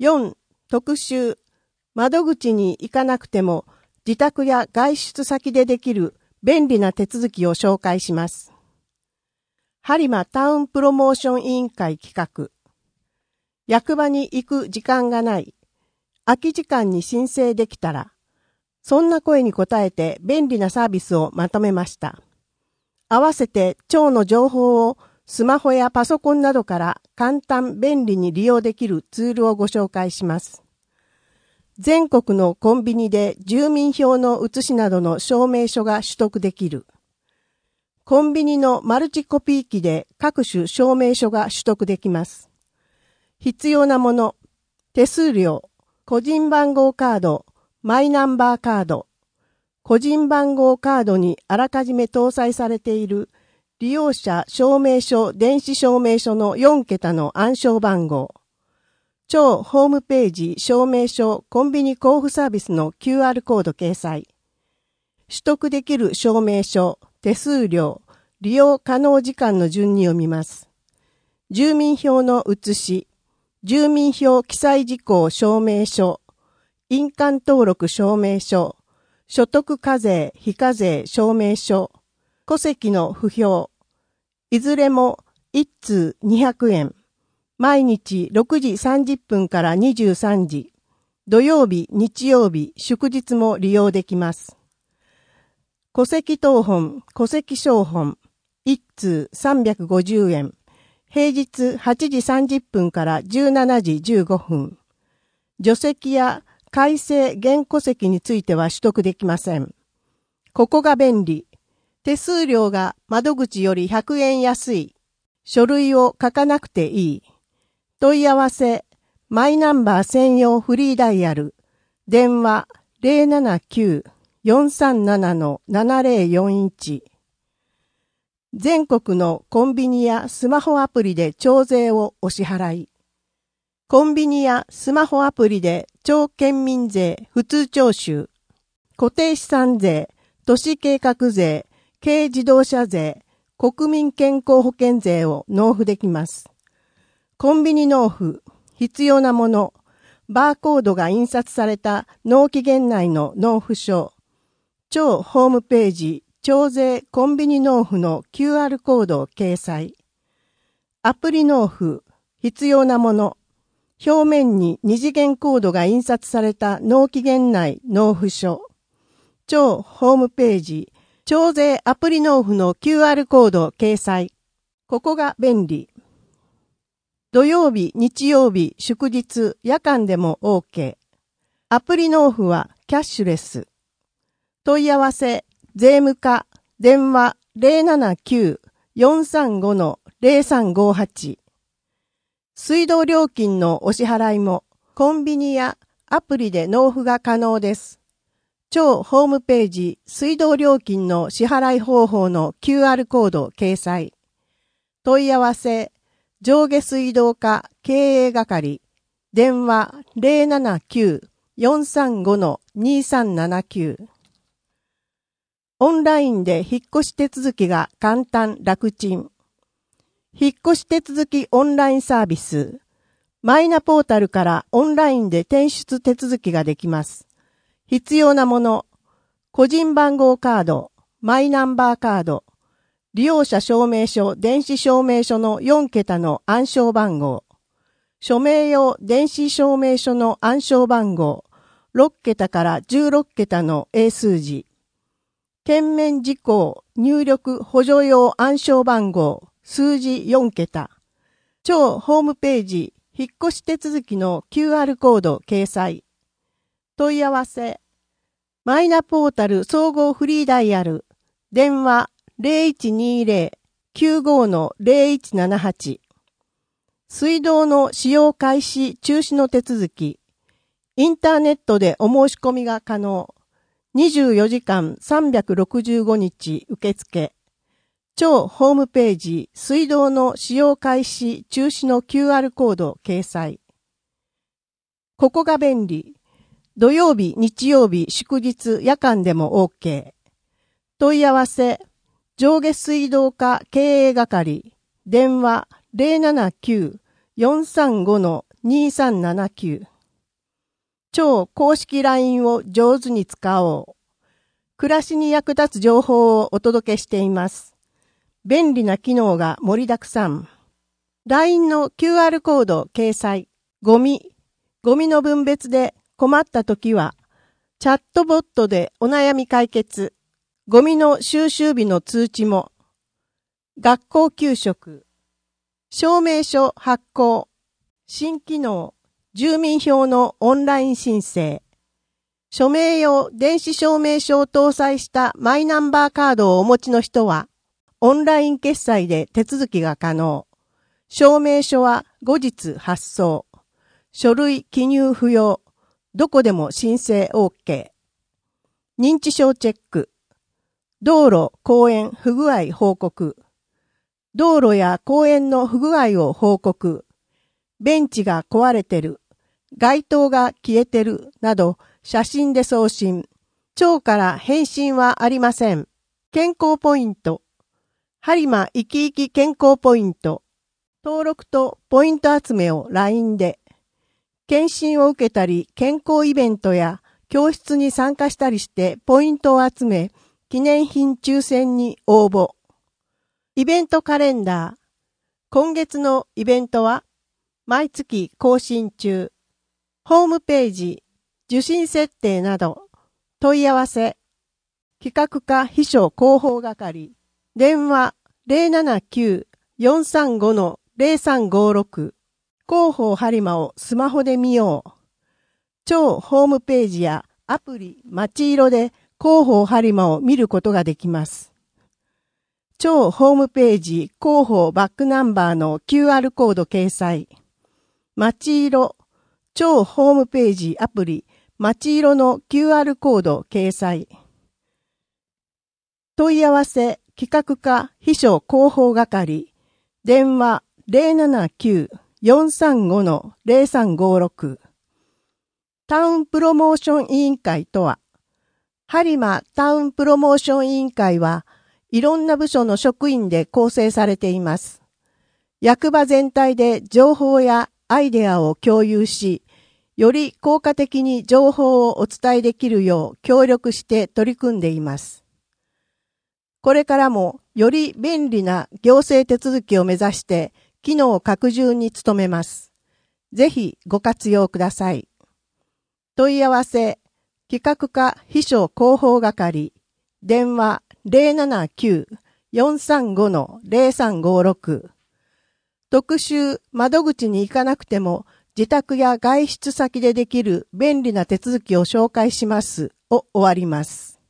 4. 特集。窓口に行かなくても自宅や外出先でできる便利な手続きを紹介します。播磨タウンプロモーション委員会企画。役場に行く時間がない。空き時間に申請できたら。そんな声に応えて便利なサービスをまとめました。合わせて町の情報をスマホやパソコンなどから簡単便利に利用できるツールをご紹介します。全国のコンビニで住民票の写しなどの証明書が取得できる。コンビニのマルチコピー機で各種証明書が取得できます。必要なもの、手数料、個人番号カード、マイナンバーカード、個人番号カードにあらかじめ搭載されている利用者証明書電子証明書の4桁の暗証番号、町ホームページ証明書コンビニ交付サービスの QR コード掲載。取得できる証明書、手数料、利用可能時間の順に読みます。住民票の写し、住民票記載事項証明書、印鑑登録証明書、所得課税非課税証明書、戸籍の不評、いずれも1通200円。毎日6時30分から23時、土曜日、日曜日、祝日も利用できます。戸籍謄本、戸籍抄本、1通350円。平日8時30分から17時15分。除籍や改正現戸籍については取得できません。ここが便利。手数料が窓口より100円安い。書類を書かなくていい。問い合わせ、マイナンバー専用フリーダイヤル。電話 079-437-7041。全国のコンビニやスマホアプリで徴税をお支払い。コンビニやスマホアプリで町県民税普通徴収、固定資産税、都市計画税、軽自動車税、国民健康保険税を納付できます。コンビニ納付、必要なもの、バーコードが印刷された納期限内の納付書、町ホームページ、町税コンビニ納付の QR コードを掲載。アプリ納付、必要なもの、表面に二次元コードが印刷された納期限内納付書、町ホームページ、町税アプリ納付の QR コードを掲載。ここが便利。土曜日、日曜日、祝日、夜間でも OK。アプリ納付はキャッシュレス。問い合わせ、税務課、電話 079-435-0358。水道料金のお支払いもコンビニやアプリで納付が可能です。町ホームページ水道料金の支払い方法の QR コード掲載。問い合わせ、上下水道課経営係、電話 079-435-2379。オンラインで引っ越し手続きが簡単楽ちん。引っ越し手続きオンラインサービス。マイナポータルからオンラインで転出手続きができます。必要なもの、個人番号カード、マイナンバーカード、利用者証明書電子証明書の4桁の暗証番号、署名用電子証明書の暗証番号、6桁から16桁の英数字、券面事項入力補助用暗証番号、数字4桁、町ホームページ引っ越し手続きの QR コード掲載。問い合わせ、マイナポータル総合フリーダイヤル、電話 0120-95-0178。水道の使用開始中止の手続き。インターネットでお申し込みが可能。24時間365日受付。町ホームページ水道の使用開始中止の QR コード掲載。ここが便利。土曜日、日曜日、祝日、夜間でも OK。問い合わせ、上下水道課経営係、電話 079-435-2379。 超公式 LINE を上手に使おう。暮らしに役立つ情報をお届けしています。便利な機能が盛りだくさん。LINE の QR コード掲載。ゴミの分別で困ったときは、チャットボットでお悩み解決。ゴミの収集日の通知も。学校給食。証明書発行。新機能。住民票のオンライン申請。署名用電子証明書を搭載したマイナンバーカードをお持ちの人は、オンライン決済で手続きが可能。証明書は後日発送。書類記入不要。どこでも申請 OK。認知症チェック。道路、公園不具合報告。道路や公園の不具合を報告。ベンチが壊れてる。街灯が消えてる。など写真で送信。町から返信はありません。健康ポイント。ハリマ生き生き健康ポイント。登録とポイント集めを LINE で。検診を受けたり、健康イベントや教室に参加したりしてポイントを集め、記念品抽選に応募。イベントカレンダー。今月のイベントは毎月更新中。ホームページ、受信設定など、問い合わせ。企画課秘書広報係。電話 079-435-0356。広報ハリマをスマホで見よう。超ホームページやアプリまちいろで広報ハリマを見ることができます。超ホームページ広報バックナンバーの QR コード掲載。まちいろ超ホームページアプリまちいろの QR コード掲載。問い合わせ企画課秘書広報係。電話 079-435-0356。タウンプロモーション委員会とは、ハリマタウンプロモーション委員会はいろんな部署の職員で構成されています。役場全体で情報やアイデアを共有し、より効果的に情報をお伝えできるよう協力して取り組んでいます。これからもより便利な行政手続きを目指して機能拡充に努めます。ぜひご活用ください。問い合わせ、企画課秘書広報係、電話 079-435-0356。特集窓口に行かなくても自宅や外出先でできる便利な手続きを紹介しますを終わります。